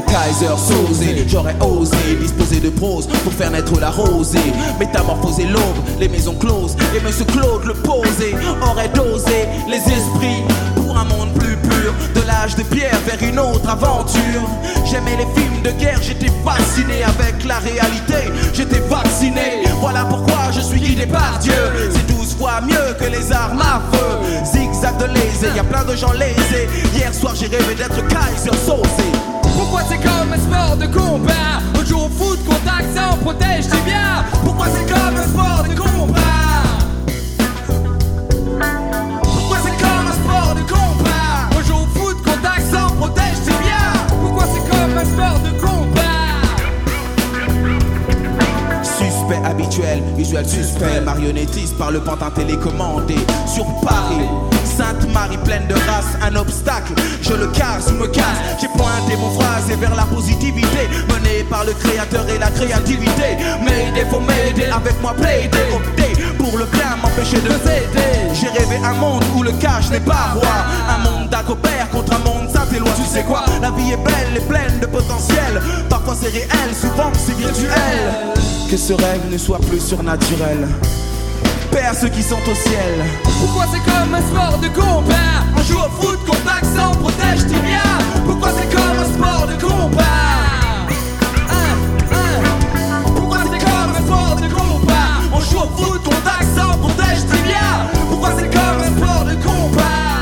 Kaiser Sosé, j'aurais osé disposer de prose pour faire naître la rosée, métamorphoser l'aube, les maisons closes, et Monsieur Claude le posé aurait dosé les esprits pour un monde plus pur, de l'âge de pierre vers une autre aventure. J'aimais les films de guerre, j'étais fasciné avec la réalité, j'étais vacciné, voilà pourquoi je suis guidé par Dieu. C'est 12 fois mieux que les armes à feu, zigzag de lésé, y a plein de gens lésés. Hier soir j'ai rêvé d'être Kaiser Sosé. Pourquoi c'est comme un sport de combat? On joue au foot, contact, ça on protège, c'est bien. Pourquoi c'est comme un sport de combat? Pourquoi c'est comme un sport de combat? On joue au foot, contact, ça on protège, c'est bien. Pourquoi c'est comme un sport de combat? Suspect habituel, visuel suspect, marionnettiste par le pantin télécommandé sur Paris. Sainte-Marie pleine de race, un obstacle, je le casse ou me casse. J'ai pointé mon phrase vers la positivité, menée par le créateur et la créativité. M'aider, faut m'aider, avec moi plaider, opter pour le bien, m'empêcher de s'aider. J'ai rêvé un monde où le cash n'est pas roi, un monde d'acopère contre un monde saint-éloi. Tu sais quoi, la vie est belle et pleine de potentiel, parfois c'est réel, souvent c'est virtuel. Que ce rêve ne soit plus surnaturel, Père ceux qui sont au ciel. Pourquoi c'est comme un sport de combat? On joue au foot, contact, ça on protège, tibia. Pourquoi c'est comme un sport de combat? Pourquoi c'est comme un sport de combat? On joue au foot, contact, ça on protège, tibia. Pourquoi c'est comme un sport de combat?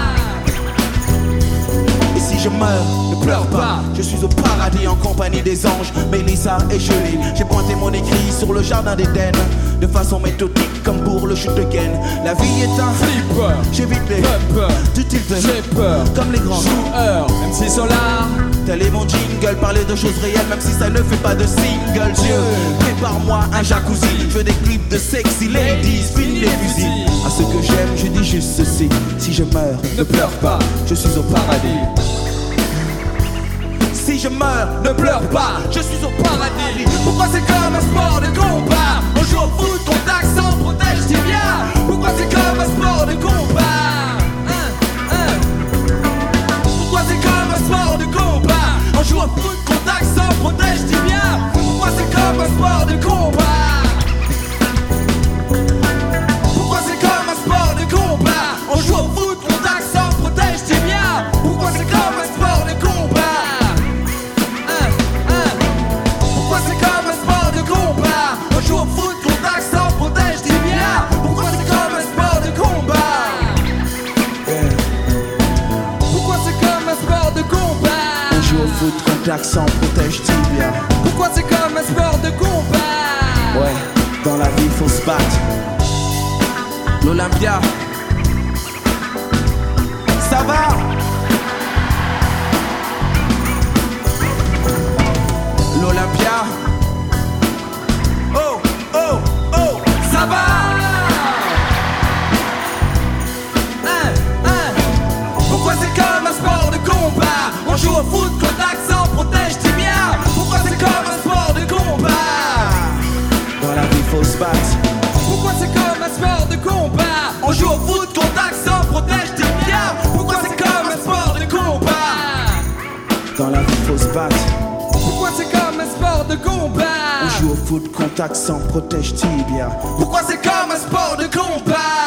Et si je meurs, ne pleure pas, je suis au paradis en compagnie des anges, Mélissa et Julie. J'ai pointé mon écrit sur le jardin d'Éden, de façon méthodique comme pour le chute de gaine. La vie est un flipper, j'évite les peur, du type j'ai peur, comme les grands joueurs, MC Solar. Tel est mon jingle, parler de choses réelles même si ça ne fait pas de single. Dieu, prépare-moi un jacuzzi, je veux des clips de sexy ladies, fini les fusils. À ceux que j'aime, je dis juste ceci: si je meurs, ne pleure pas, je suis au paradis. Si je meurs, ne pleure pas, je suis au paradis. Pourquoi c'est comme un sport de combat? On joue au foot, contact, ça on protège, c'est bien. Pourquoi c'est comme un sport de combat? Pourquoi c'est comme un sport de combat? On joue au foot, contact, ça on protège, c'est bien. Pourquoi c'est comme un sport de combat? Pourquoi c'est comme un sport de combat? On joue au foot, contact, ça on protège, c'est bien. Pourquoi c'est comme un sport de combat? Pourquoi c'est comme un sport de combat? On joue au foot, contact, ça on protège, dis bien. Pourquoi c'est comme un sport de combat? Pourquoi c'est comme un sport de combat? On joue au foot, contact, ça on protège, tibia. Pourquoi c'est comme un sport de combat? Ouais, dans la vie faut se battre. L'Olympia, ça va? L'Olympia, oh, oh, oh, Ça va? Pourquoi c'est comme un sport de combat? On joue au foot, contact, ça on protège, dis bien. Pourquoi c'est comme un sport de combat? dans la vie faut se battre. Pourquoi c'est comme un sport de combat? On joue au foot, contact, ça on protège, dis bien. Pourquoi c'est comme un sport de combat? Dans la vie faut se battre. Pourquoi c'est comme un sport de combat? On joue au foot, contact, sans protège, tibia. Pourquoi c'est comme un sport de combat?